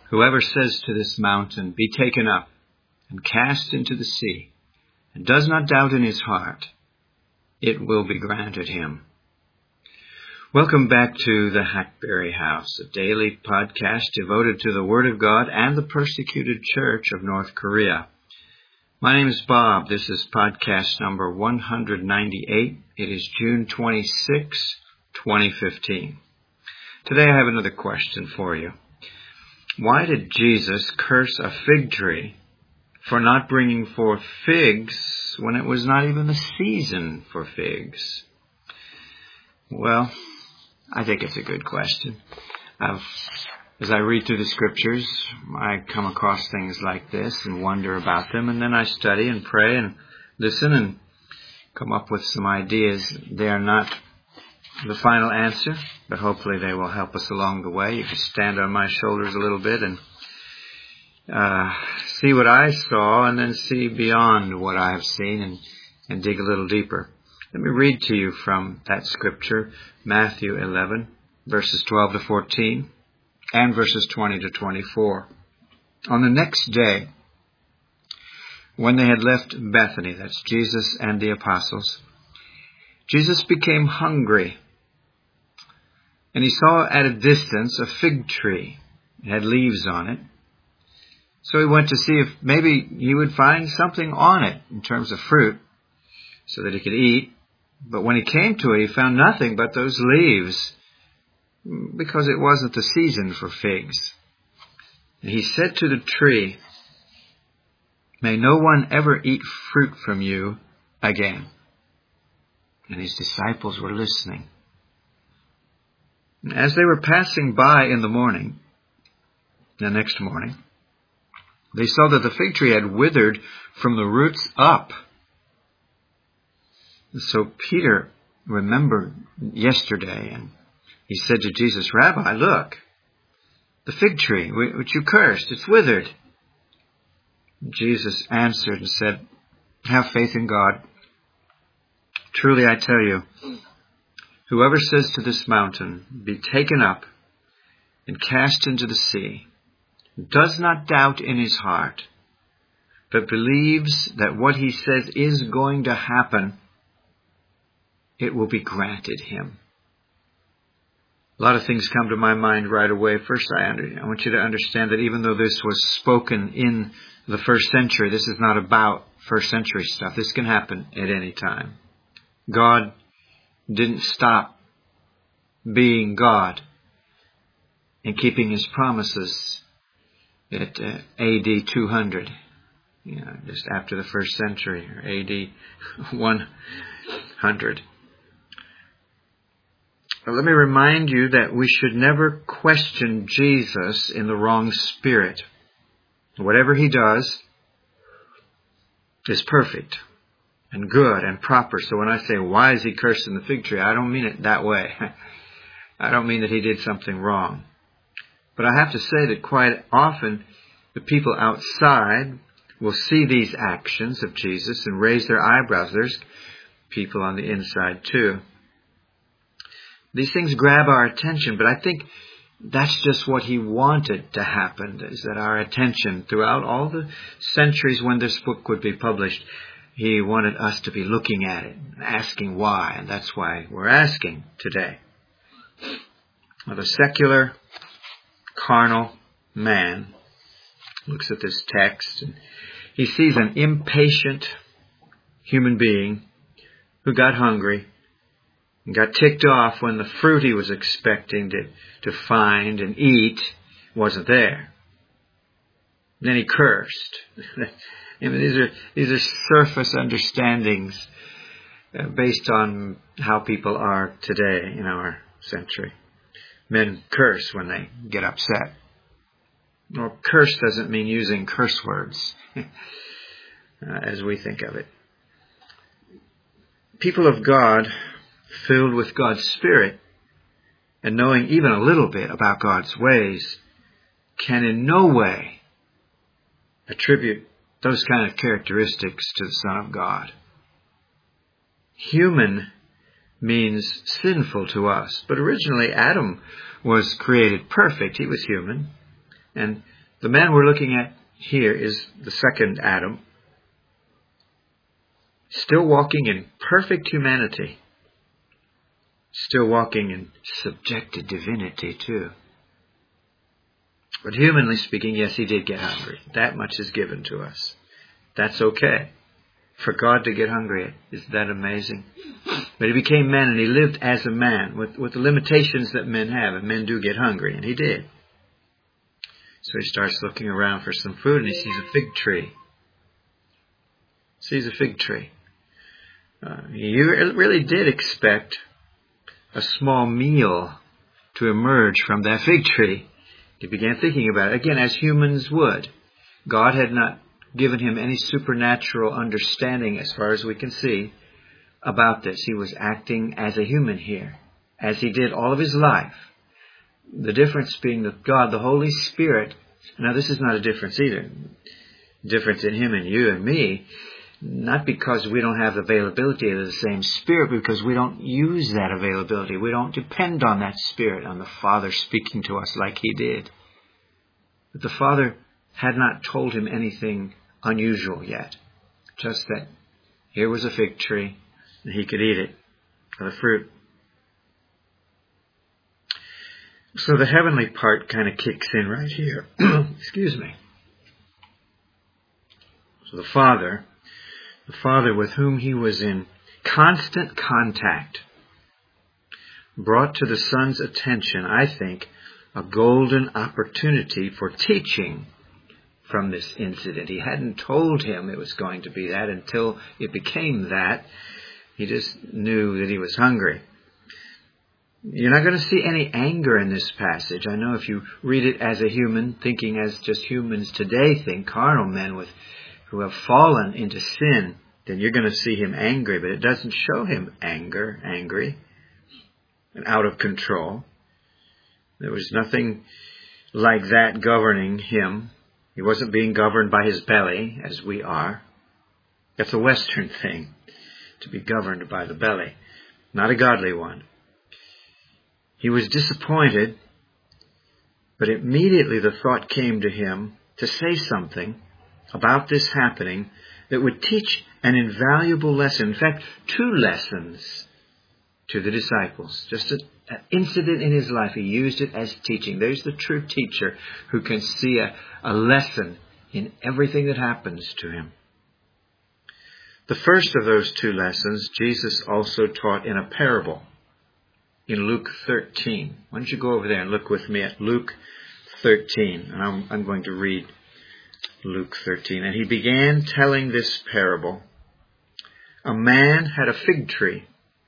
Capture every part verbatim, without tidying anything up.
Whoever says to this mountain, be taken up and cast into the sea, and does not doubt in his heart, it will be granted him. Welcome back to the Hackberry House, a daily podcast devoted to the Word of God and the persecuted Church of North Korea. My name is Bob. This is podcast number one hundred ninety-eight. It is June twenty-sixth, twenty fifteen. Today I have another question for you. Why did Jesus curse a fig tree for not bringing forth figs when it was not even the season for figs? Well, I think it's a good question. I've, as I read through the scriptures, I come across things like this and wonder about them, and then I study and pray and listen and come up with some ideas. They are not the final answer, but hopefully they will help us along the way. You can stand on my shoulders a little bit and uh, see what I saw, and then see beyond what I have seen and, and dig a little deeper. Let me read to you from that scripture, Matthew eleven, verses twelve to fourteen, and verses twenty to twenty-four. On the next day, when they had left Bethany, that's Jesus and the apostles, Jesus became hungry, and he saw at a distance a fig tree. It had leaves on it. So he went to see if maybe he would find something on it in terms of fruit so that he could eat. But when he came to it, he found nothing but those leaves, because it wasn't the season for figs. And he said to the tree, "May no one ever eat fruit from you again." And his disciples were listening. As they were passing by in the morning, the next morning, they saw that the fig tree had withered from the roots up. So Peter remembered yesterday, and he said to Jesus, "Rabbi, look, the fig tree which you cursed, it's withered." Jesus answered and said, "Have faith in God. Truly I tell you, whoever says to this mountain, be taken up and cast into the sea, does not doubt in his heart, but believes that what he says is going to happen, it will be granted him." A lot of things come to my mind right away. First, I, under, I want you to understand that even though this was spoken in the first century, this is not about first century stuff. This can happen at any time. God didn't stop being God and keeping his promises at uh, A D two hundred, you know, just after the first century, or A D one hundred. But let me remind you that we should never question Jesus in the wrong spirit. Whatever he does is perfect and good and proper. So when I say, why is he cursing the fig tree? I don't mean it that way. I don't mean that he did something wrong. But I have to say that quite often the people outside will see these actions of Jesus and raise their eyebrows. There's people on the inside too. These things grab our attention, but I think that's just what he wanted to happen, is that our attention throughout all the centuries when this book would be published, he wanted us to be looking at it, asking why, and that's why we're asking today. Now, the secular, carnal man looks at this text, and he sees an impatient human being who got hungry and got ticked off when the fruit he was expecting to, to find and eat wasn't there. Then he cursed. I mean, these are these are surface understandings uh, based on how people are today in our century. Men curse when they get upset. Well, curse doesn't mean using curse words uh, as we think of it. People of God, filled with God's Spirit and knowing even a little bit about God's ways, can in no way attribute those kind of characteristics to the Son of God. Human means sinful to us, but originally Adam was created perfect. He was human, and The man we're looking at here is the second Adam, still walking in perfect humanity, still walking in subjected divinity too. But humanly speaking, yes, he did get hungry. That much is given to us. That's okay. For God to get hungry, is that amazing? But he became man and he lived as a man with, with the limitations that men have. And men do get hungry, and he did. So he starts looking around for some food and he sees a fig tree. Sees a fig tree. Uh, he really did expect a small meal to emerge from that fig tree. He began thinking about it, again, as humans would. God had not given him any supernatural understanding, as far as we can see, about this. He was acting as a human here, as he did all of his life. The difference being that God, the Holy Spirit, now this is not a difference either. Difference in him and you and me, not because we don't have the availability of the same Spirit, because we don't use that availability. We don't depend on that Spirit, on the Father speaking to us like he did. But the Father had not told him anything unusual yet. Just that here was a fig tree and he could eat it, the fruit. So the heavenly part kind of kicks in right here. Excuse me. So the Father, the Father with whom he was in constant contact, brought to the Son's attention, I think, a golden opportunity for teaching from this incident. He hadn't told him it was going to be that until it became that. He just knew that he was hungry. You're not going to see any anger in this passage. I know if you read it as a human, thinking as just humans today think, carnal men with who have fallen into sin, then you're going to see him angry. But it doesn't show him anger, angry, and out of control. There was nothing like that governing him. He wasn't being governed by his belly, as we are. That's a Western thing, to be governed by the belly, not a godly one. He was disappointed, but immediately the thought came to him to say something about this happening that would teach an invaluable lesson. In fact, two lessons to the disciples. Just a, an incident in his life. He used it as teaching. There's the true teacher who can see a, a lesson in everything that happens to him. The first of those two lessons, Jesus also taught in a parable in Luke thirteen. Why don't you go over there and look with me at Luke thirteen. And I'm, I'm going to read Luke thirteen. And he began telling this parable. A man had a fig tree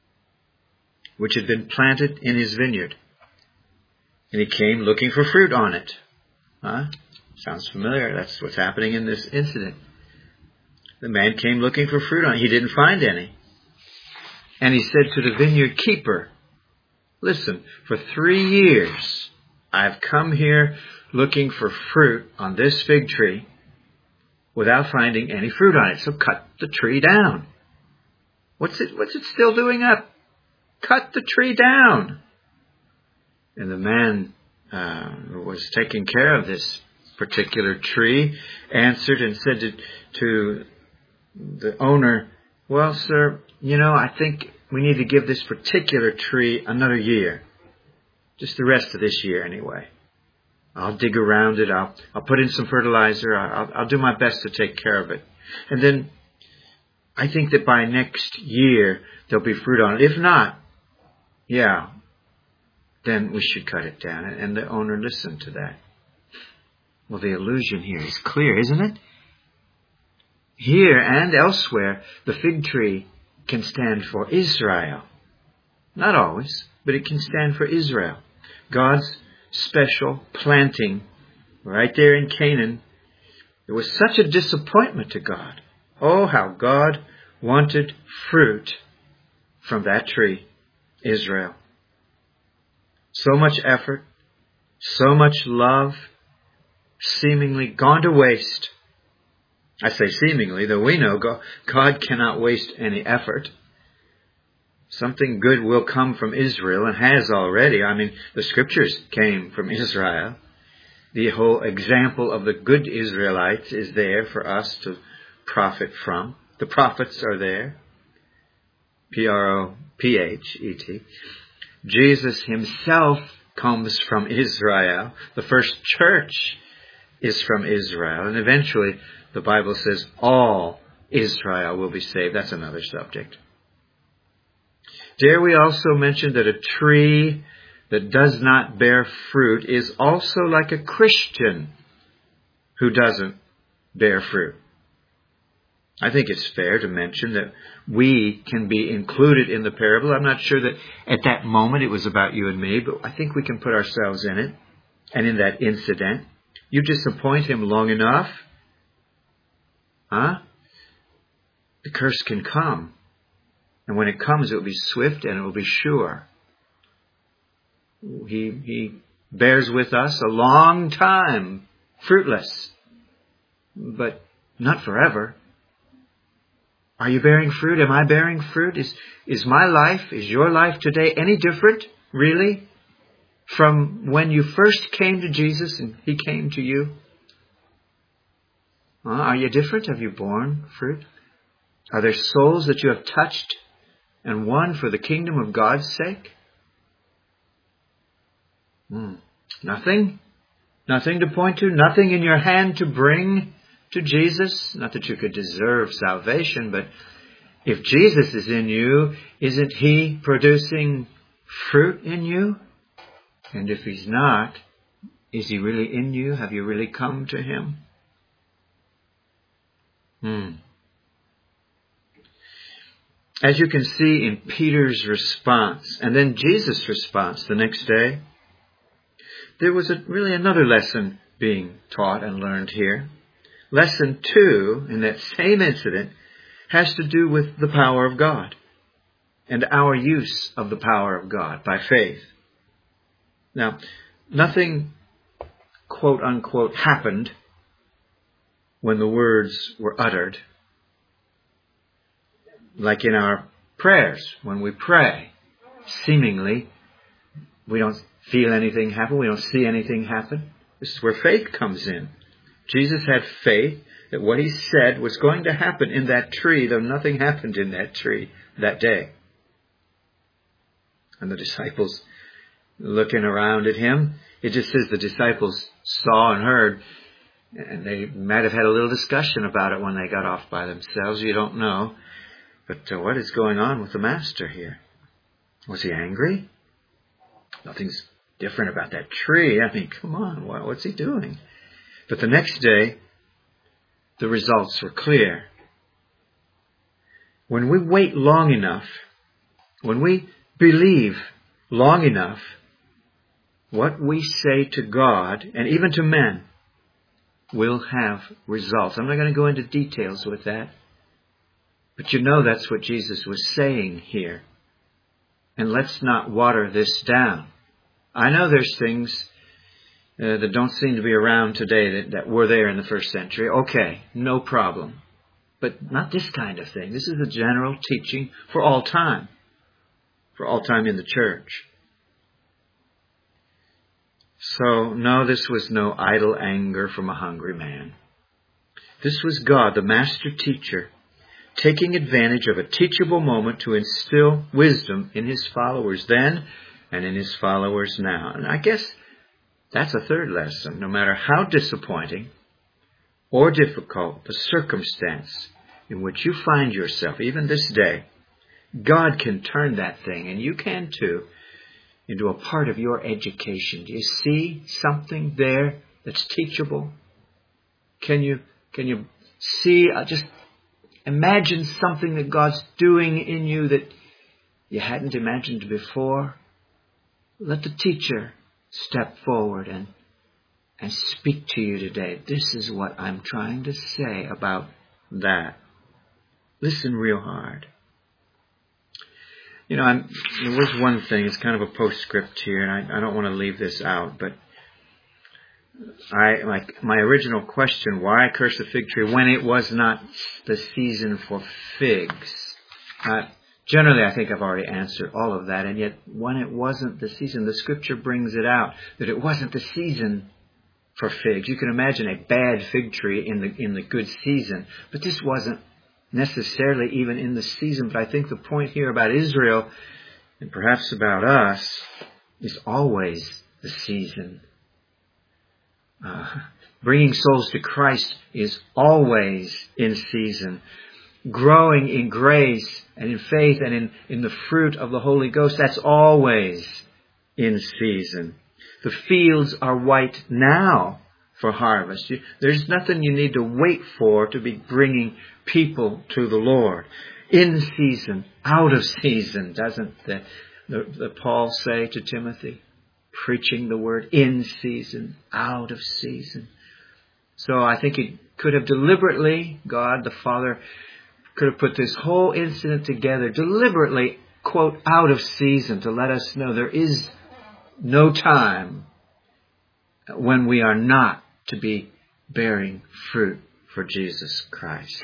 which had been planted in his vineyard. And he came looking for fruit on it. Huh? Sounds familiar. That's what's happening in this incident. The man came looking for fruit on it. He didn't find any. And he said to the vineyard keeper, listen, for three years I've come here looking for fruit on this fig tree without finding any fruit on it. So cut the tree down. What's it, what's it still doing up? Cut the tree down. And the man uh, who was taking care of this particular tree answered and said to, to the owner, well, sir, you know, I think we need to give this particular tree another year. Just the rest of this year anyway. I'll dig around it. I'll, I'll put in some fertilizer. I'll, I'll do my best to take care of it. And then I think that by next year there'll be fruit on it. If not, yeah, then we should cut it down. And the owner listened to that. Well, the allusion here is clear, isn't it? Here and elsewhere, the fig tree can stand for Israel. Not always, but it can stand for Israel. God's special planting right there in Canaan. It was such a disappointment to God. Oh, how God wanted fruit from that tree, Israel. So much effort, so much love, seemingly gone to waste. I say seemingly, though we know God cannot waste any effort. Something good will come from Israel and has already. I mean, the scriptures came from Israel. The whole example of the good Israelites is there for us to profit from. The prophets are there. P R O P H E T. Jesus himself comes from Israel. The first church is from Israel. And eventually, the Bible says all Israel will be saved. That's another subject. Dare we also mention that a tree that does not bear fruit is also like a Christian who doesn't bear fruit. I think it's fair to mention that we can be included in the parable. I'm not sure that at that moment it was about you and me, but I think we can put ourselves in it and in that incident. You disappoint him long enough, huh? The curse can come. And when it comes, it will be swift and it will be sure. He, he bears with us a long time, fruitless, but not forever. Are you bearing fruit? Am I bearing fruit? Is, is my life, is your life today any different, really, from when you first came to Jesus and he came to you? Uh, are you different? Have you borne fruit? Are there souls that you have touched and won for the kingdom of God's sake? Hmm. Nothing? Nothing to point to? Nothing in your hand to bring to Jesus? Not that you could deserve salvation, but if Jesus is in you, isn't he producing fruit in you? And if he's not, is he really in you? Have you really come to him? Hmm. As you can see in Peter's response, and then Jesus' response the next day, there was a, really another lesson being taught and learned here. Lesson two, in that same incident, has to do with the power of God and our use of the power of God by faith. Now, nothing, quote unquote, happened when the words were uttered. Like in our prayers, when we pray, seemingly, we don't feel anything happen. We don't see anything happen. This is where faith comes in. Jesus had faith that what he said was going to happen in that tree, though nothing happened in that tree that day. And the disciples looking around at him, it just says the disciples saw and heard, and they might have had a little discussion about it when they got off by themselves. You don't know. But uh, what is going on with the master here? Was he angry? Nothing's different about that tree. I mean, come on, what, what's he doing? But the next day, the results were clear. When we wait long enough, when we believe long enough, what we say to God, and even to men, will have results. I'm not going to go into details with that. But you know that's what Jesus was saying here. And let's not water this down. I know there's things uh, that don't seem to be around today that, that were there in the first century. Okay, no problem. But not this kind of thing. This is a general teaching for all time. For all time in the church. So, no, this was no idle anger from a hungry man. This was God, the master teacher, taking advantage of a teachable moment to instill wisdom in his followers then and in his followers now. And I guess that's a third lesson. No matter how disappointing or difficult the circumstance in which you find yourself, even this day, God can turn that thing, and you can too, into a part of your education. Do you see something there that's teachable? Can you, can you see, uh, just imagine something that God's doing in you that you hadn't imagined before? Let the teacher step forward and, and speak to you today. This is what I'm trying to say about that. Listen real hard. You know, I'm, there was one thing, it's kind of a postscript here, and I, I don't want to leave this out, but I, like my original question, why curse the fig tree when it was not the season for figs? Uh, generally, I think I've already answered all of that, and yet when it wasn't the season, the scripture brings it out, that it wasn't the season for figs. You can imagine a bad fig tree in the in the good season. But this wasn't necessarily even in the season. But I think the point here about Israel, and perhaps about us, is always the season. Uh, bringing souls to Christ is always in season. Growing in grace and in faith and in, in the fruit of the Holy Ghost, that's always in season. The fields are white now for harvest. You, there's nothing you need to wait for to be bringing people to the Lord. In season, out of season, doesn't the, the, the Paul say to Timothy? Preaching the word in season, out of season. So I think he could have deliberately, God the Father, could have put this whole incident together, deliberately, quote, out of season, to let us know there is no time when we are not to be bearing fruit for Jesus Christ.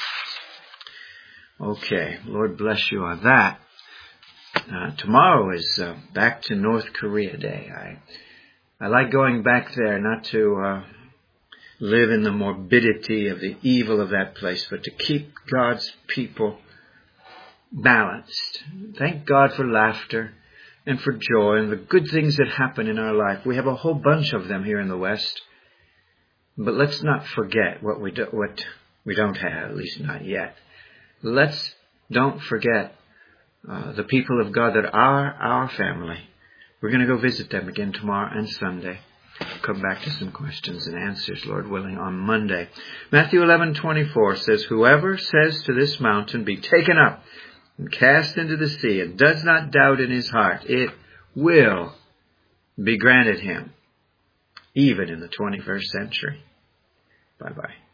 Okay, Lord bless you on that. Uh, tomorrow is uh, back to North Korea Day. I I like going back there, not to uh, live in the morbidity of the evil of that place, but to keep God's people balanced. Thank God for laughter and for joy and the good things that happen in our life. We have a whole bunch of them here in the West. But let's not forget what we do, what we don't have, at least not yet. Let's don't forget uh, the people of God that are our family. We're going to go visit them again tomorrow and Sunday. We'll come back to some questions and answers, Lord willing, on Monday. Matthew eleven twenty-four says, "Whoever says to this mountain, be taken up and cast into the sea, and does not doubt in his heart, it will be granted him," even in the twenty-first century. Bye-bye.